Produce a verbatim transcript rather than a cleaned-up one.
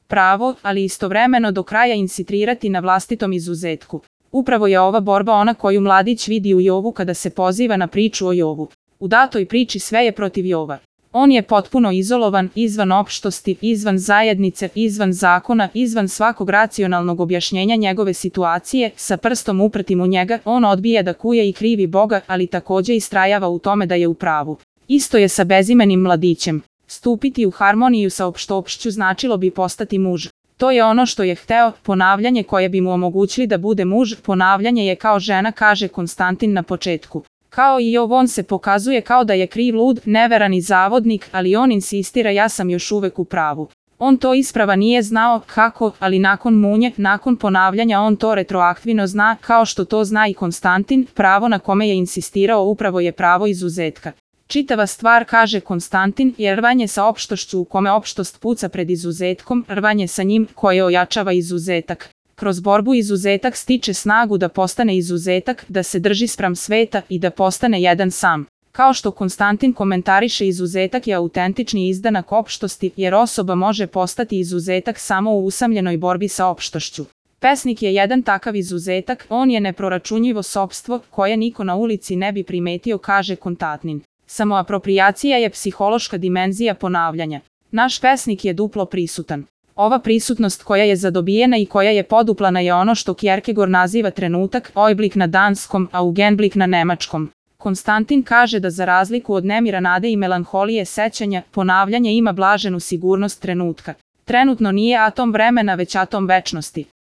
pravo, ali istovremeno do kraja insistirati na vlastitom izuzetku. Upravo je ova borba ona koju mladić vidi u Jovu kada se poziva na priču o Jovu. U datoj priči sve je protiv Jova. On je potpuno izolovan, izvan opštosti, izvan zajednice, izvan zakona, izvan svakog racionalnog objašnjenja njegove situacije, sa prstom uprtim u njega, on odbija da kuje i krivi Boga, ali takođe istrajava u tome da je u pravu. Isto je sa bezimenim mladićem. Stupiti u harmoniju sa opštopšću značilo bi postati muž. To je ono što je hteo, ponavljanje koje bi mu omogućili da bude muž, ponavljanje je kao žena, kaže Konstantin na početku. Kao i Jov, on se pokazuje kao da je kriv, lud, neveran i zavodnik, ali on insistira ja sam još uvek u pravu. On to isprava nije znao kako, ali nakon munje, nakon ponavljanja on to retroaktivno zna, kao što to zna i Konstantin, pravo na kome je insistirao upravo je pravo izuzetka. Čitava stvar, kaže Konstantin, je rvanje sa opštošću u kome opštost puca pred izuzetkom, rvanje sa njim koje ojačava izuzetak. Kroz borbu izuzetak stiče snagu da postane izuzetak, da se drži spram sveta i da postane jedan sam. Kao što Konstantin komentariše, izuzetak je autentični izdanak opštosti, jer osoba može postati izuzetak samo u usamljenoj borbi sa opštošću. Pesnik je jedan takav izuzetak, on je neproračunljivo sopstvo koje niko na ulici ne bi primetio, kaže Konstantin. Samoaproprijacija je psihološka dimenzija ponavljanja. Naš pesnik je duplo prisutan. Ova prisutnost koja je zadobijena i koja je poduplana je ono što Kierkegaard naziva trenutak, Augenblick na danskom, Augenblick na nemačkom. Konstantin kaže da za razliku od nemira, nade i melanholije sećanja, ponavljanje ima blaženu sigurnost trenutka. Trenutno nije atom vremena, već atom večnosti.